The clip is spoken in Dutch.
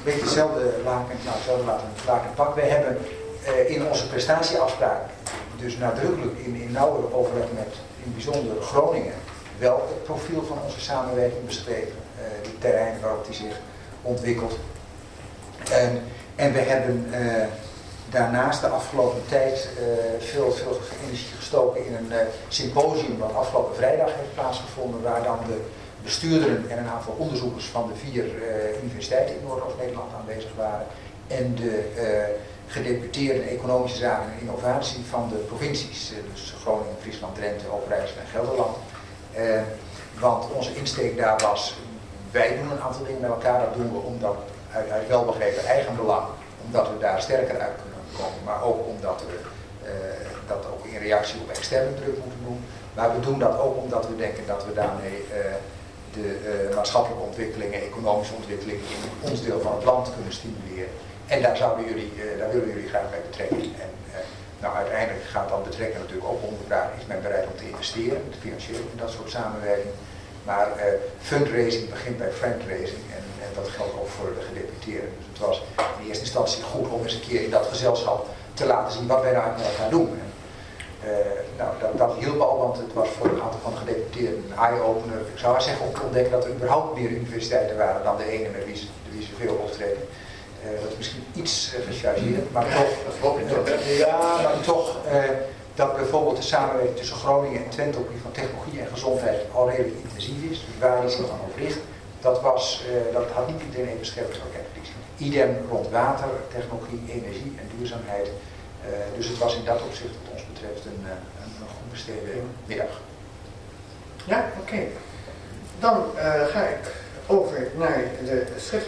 beetje hetzelfde lakenpak. Wij hebben in onze prestatieafspraak, dus nadrukkelijk in nauwer overleg met in bijzonder Groningen, wel het profiel van onze samenwerking beschreven. Die terreinen waarop die zich ontwikkelt. En we hebben daarnaast de afgelopen tijd veel energie gestoken in een symposium wat afgelopen vrijdag heeft plaatsgevonden, waar dan de bestuurderen en een aantal onderzoekers van de 4 universiteiten in Noordoost-Nederland aanwezig waren en de gedeputeerden economische zaken en innovatie van de provincies, dus Groningen, Friesland, Drenthe, Overijssel en Gelderland. Want onze insteek daar was, wij doen een aantal dingen met elkaar, dat doen we omdat uit welbegrepen eigenbelang, omdat we daar sterker uit kunnen komen, maar ook omdat we dat ook in reactie op externe druk moeten doen. Maar we doen dat ook omdat we denken dat we daarmee de maatschappelijke ontwikkelingen, economische ontwikkelingen in ons deel van het land kunnen stimuleren. En daar willen we jullie graag bij betrekken. En uiteindelijk gaat dat betrekken natuurlijk ook om de vraag, is men bereid om te investeren, financieel in dat soort samenwerking. Maar fundraising begint bij fundraising en dat geldt ook voor de gedeputeerden. Dus het was in eerste instantie goed om eens een keer in dat gezelschap te laten zien wat wij nou met elkaar doen. Dat hielp al, want het was voor een aantal van de gedeputeerden een eye-opener. Ik zou maar zeggen om te ontdekken dat er überhaupt meer universiteiten waren dan de ene met wie ze veel optreden. Dat is misschien iets gechargeerd, maar toch. Dat hoop ik toch. Maar toch dat bijvoorbeeld de samenwerking tussen Groningen en Twente op het gebied van technologie en gezondheid al redelijk intensief is. Dus waar die zich dan op richt, dat had niet iedereen even scherp op idem rond water, technologie, energie en duurzaamheid. Dus het was in dat opzicht wat ons betreft een goed besteden middag. Ja, oké. Dan ga ik over naar de schrift.